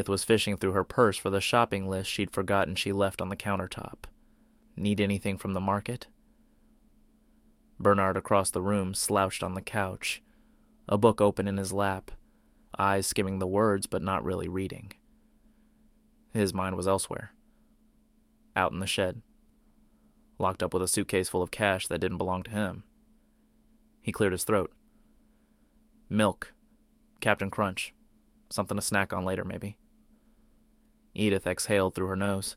Edith was fishing through her purse for the shopping list she'd forgotten she left on the countertop. Need anything from the market? Bernard across the room slouched on the couch, a book open in his lap, eyes skimming the words but not really reading. His mind was elsewhere. Out in the shed, locked up with a suitcase full of cash that didn't belong to him. He cleared his throat. Milk. Captain Crunch. Something to snack on later, maybe. Edith exhaled through her nose.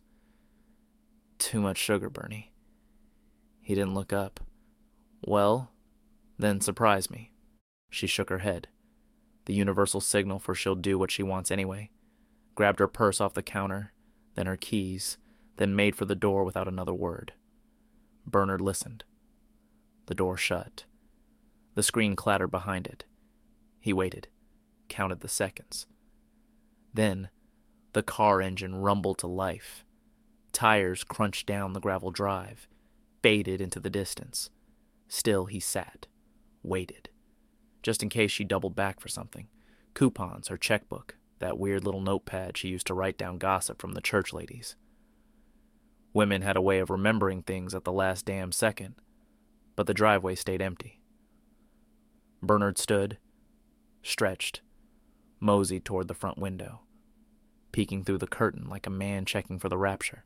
Too much sugar, Bernie. He didn't look up. Well, then surprise me. She shook her head. The universal signal for she'll do what she wants anyway. Grabbed her purse off the counter, then her keys, then made for the door without another word. Bernard listened. The door shut. The screen clattered behind it. He waited, counted the seconds. Then, the car engine rumbled to life. Tires crunched down the gravel drive, faded into the distance. Still he sat, waited, just in case she doubled back for something. Coupons, her checkbook, that weird little notepad she used to write down gossip from the church ladies. Women had a way of remembering things at the last damn second, but the driveway stayed empty. Bernard stood, stretched, moseyed toward the front window, peeking through the curtain like a man checking for the rapture.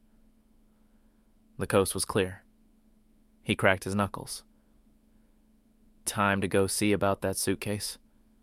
The coast was clear. He cracked his knuckles. Time to go see about that suitcase.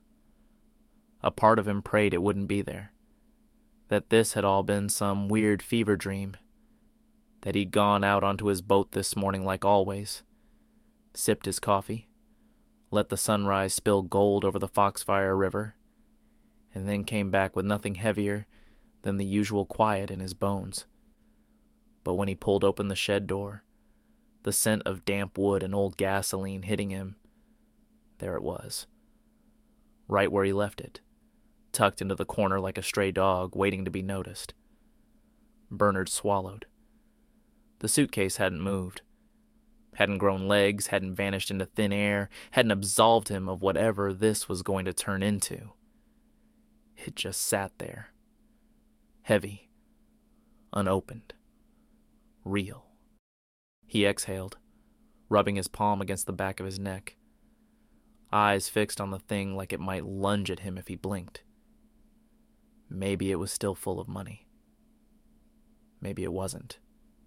A part of him prayed it wouldn't be there, that this had all been some weird fever dream, that he'd gone out onto his boat this morning like always, sipped his coffee, let the sunrise spill gold over the Foxfire River, and then came back with nothing heavier than the usual quiet in his bones. But when he pulled open the shed door, the scent of damp wood and old gasoline hitting him, there it was, right where he left it, tucked into the corner like a stray dog waiting to be noticed. Bernard swallowed. The suitcase hadn't moved, hadn't grown legs, hadn't vanished into thin air, hadn't absolved him of whatever this was going to turn into. It just sat there, heavy, unopened, real. He exhaled, rubbing his palm against the back of his neck, eyes fixed on the thing like it might lunge at him if he blinked. Maybe it was still full of money. Maybe it wasn't.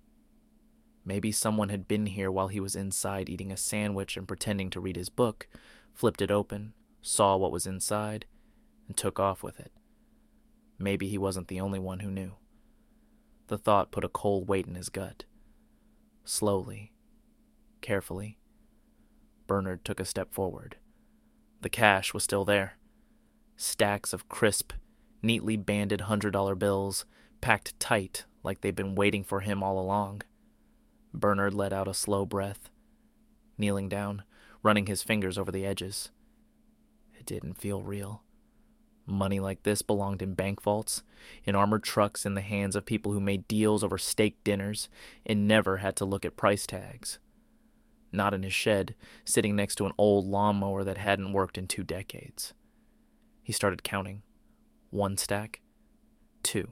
Maybe someone had been here while he was inside eating a sandwich and pretending to read his book, flipped it open, saw what was inside, and took off with it. Maybe he wasn't the only one who knew. The thought put a cold weight in his gut. Slowly, carefully, Bernard took a step forward. The cash was still there. Stacks of crisp, neatly banded $100 bills, packed tight like they'd been waiting for him all along. Bernard let out a slow breath, kneeling down, running his fingers over the edges. It didn't feel real. Money like this belonged in bank vaults, in armored trucks in the hands of people who made deals over steak dinners and never had to look at price tags. Not in his shed, sitting next to an old lawnmower that hadn't worked in 2 decades. He started counting. 1 stack, 2,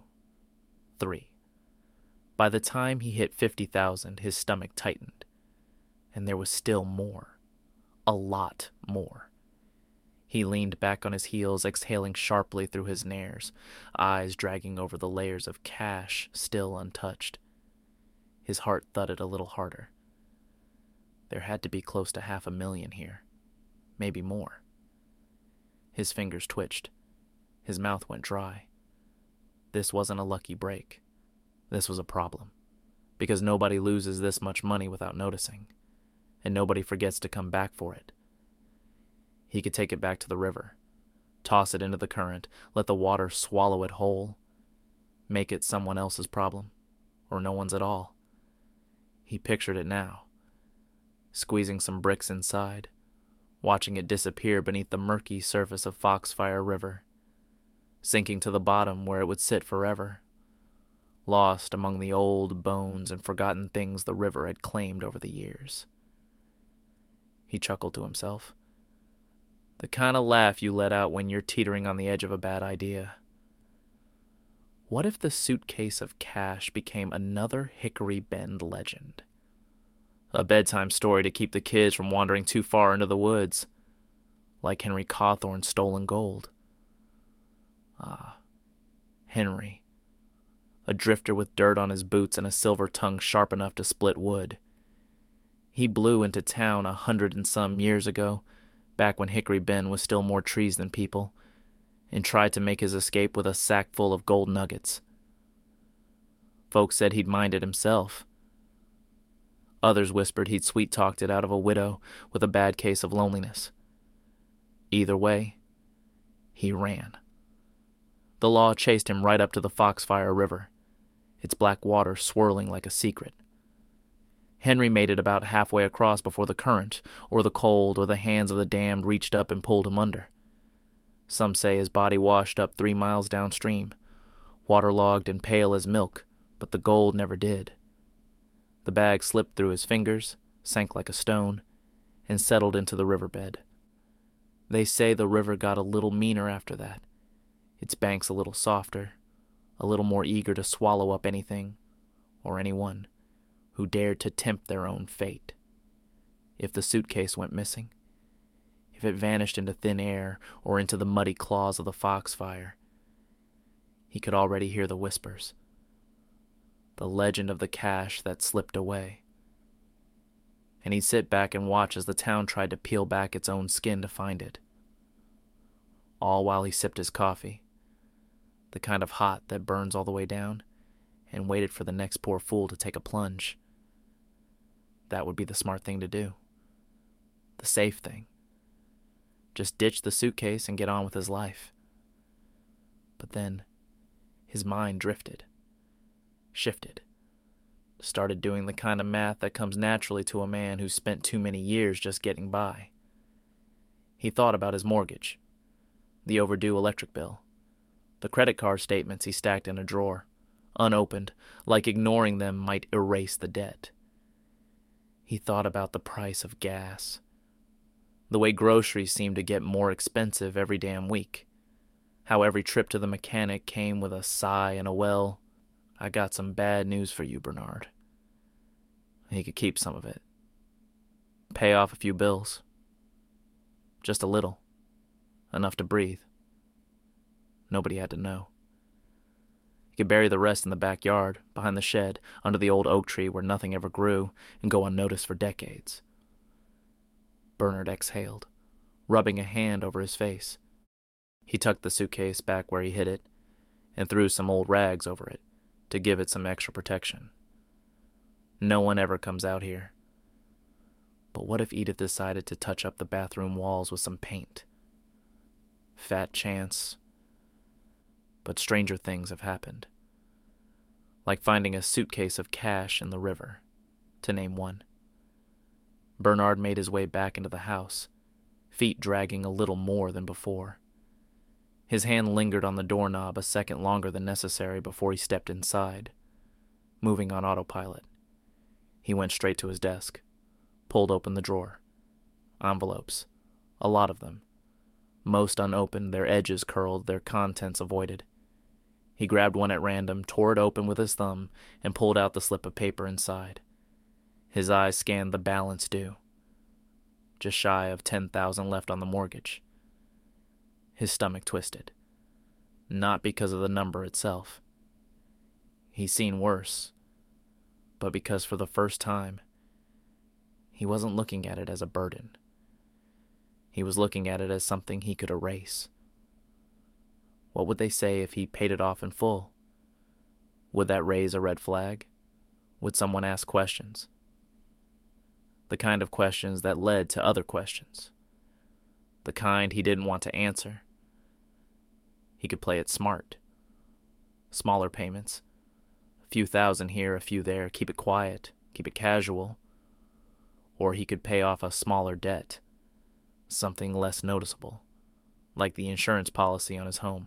3. By the time he hit 50,000, his stomach tightened. And there was still more. A lot more. He leaned back on his heels, exhaling sharply through his nares, eyes dragging over the layers of cash still untouched. His heart thudded a little harder. There had to be close to 500,000 here. Maybe more. His fingers twitched. His mouth went dry. This wasn't a lucky break. This was a problem, because nobody loses this much money without noticing, and nobody forgets to come back for it. He could take it back to the river, toss it into the current, let the water swallow it whole, make it someone else's problem, or no one's at all. He pictured it now, squeezing some bricks inside, watching it disappear beneath the murky surface of Foxfire River, sinking to the bottom where it would sit forever, lost among the old bones and forgotten things the river had claimed over the years. He chuckled to himself. The kind of laugh you let out when you're teetering on the edge of a bad idea. What if the suitcase of cash became another Hickory Bend legend? A bedtime story to keep the kids from wandering too far into the woods, like Henry Cawthorn's stolen gold. Ah, Henry. A drifter with dirt on his boots and a silver tongue sharp enough to split wood. He blew into town 100 and some years ago, back when Hickory Bend was still more trees than people, and tried to make his escape with a sack full of gold nuggets. Folks said he'd mined it himself. Others whispered he'd sweet-talked it out of a widow with a bad case of loneliness. Either way, he ran. The law chased him right up to the Foxfire River, its black water swirling like a secret. Henry made it about halfway across before the current, or the cold, or the hands of the damned reached up and pulled him under. Some say his body washed up 3 miles downstream, waterlogged and pale as milk, but the gold never did. The bag slipped through his fingers, sank like a stone, and settled into the riverbed. They say the river got a little meaner after that, its banks a little softer, a little more eager to swallow up anything, or anyone, who dared to tempt their own fate. If the suitcase went missing, if it vanished into thin air or into the muddy claws of the Foxfire, he could already hear the whispers. The legend of the cash that slipped away. And he'd sit back and watch as the town tried to peel back its own skin to find it. All while he sipped his coffee, the kind of hot that burns all the way down, and waited for the next poor fool to take a plunge. That would be the smart thing to do. The safe thing. Just ditch the suitcase and get on with his life. But then, his mind drifted. Shifted. Started doing the kind of math that comes naturally to a man who's spent too many years just getting by. He thought about his mortgage, the overdue electric bill, the credit card statements he stacked in a drawer, unopened, like ignoring them might erase the debt. He thought about the price of gas, the way groceries seemed to get more expensive every damn week, how every trip to the mechanic came with a sigh and a well, I got some bad news for you, Bernard. He could keep some of it. Pay off a few bills. Just a little. Enough to breathe. Nobody had to know. He could bury the rest in the backyard, behind the shed, under the old oak tree where nothing ever grew, and go unnoticed for decades. Bernard exhaled, rubbing a hand over his face. He tucked the suitcase back where he hid it, and threw some old rags over it, to give it some extra protection. No one ever comes out here. But what if Edith decided to touch up the bathroom walls with some paint? Fat chance. But stranger things have happened. Like finding a suitcase of cash in the river, to name one. Bernard made his way back into the house, feet dragging a little more than before. His hand lingered on the doorknob a second longer than necessary before he stepped inside. Moving on autopilot, he went straight to his desk, pulled open the drawer. Envelopes, a lot of them. Most unopened, their edges curled, their contents avoided. He grabbed one at random, tore it open with his thumb, and pulled out the slip of paper inside. His eyes scanned the balance due. Just shy of $10,000 left on the mortgage. His stomach twisted. Not because of the number itself. He's seen worse. But because for the first time, he wasn't looking at it as a burden. He was looking at it as something he could erase. What would they say if he paid it off in full? Would that raise a red flag? Would someone ask questions? The kind of questions that led to other questions. The kind he didn't want to answer. He could play it smart. Smaller payments. A few thousand here, a few there. Keep it quiet. Keep it casual. Or he could pay off a smaller debt. Something less noticeable. Like the insurance policy on his home.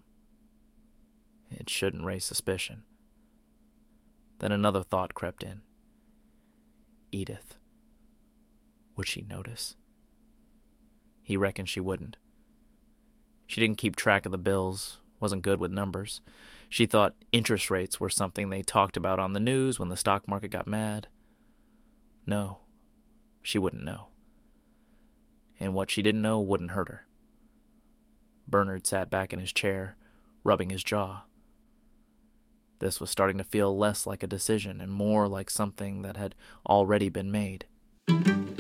It shouldn't raise suspicion. Then another thought crept in. Edith. Would she notice? He reckoned she wouldn't. She didn't keep track of the bills, wasn't good with numbers. She thought interest rates were something they talked about on the news when the stock market got mad. No, she wouldn't know. And what she didn't know wouldn't hurt her. Bernard sat back in his chair, rubbing his jaw. This was starting to feel less like a decision and more like something that had already been made.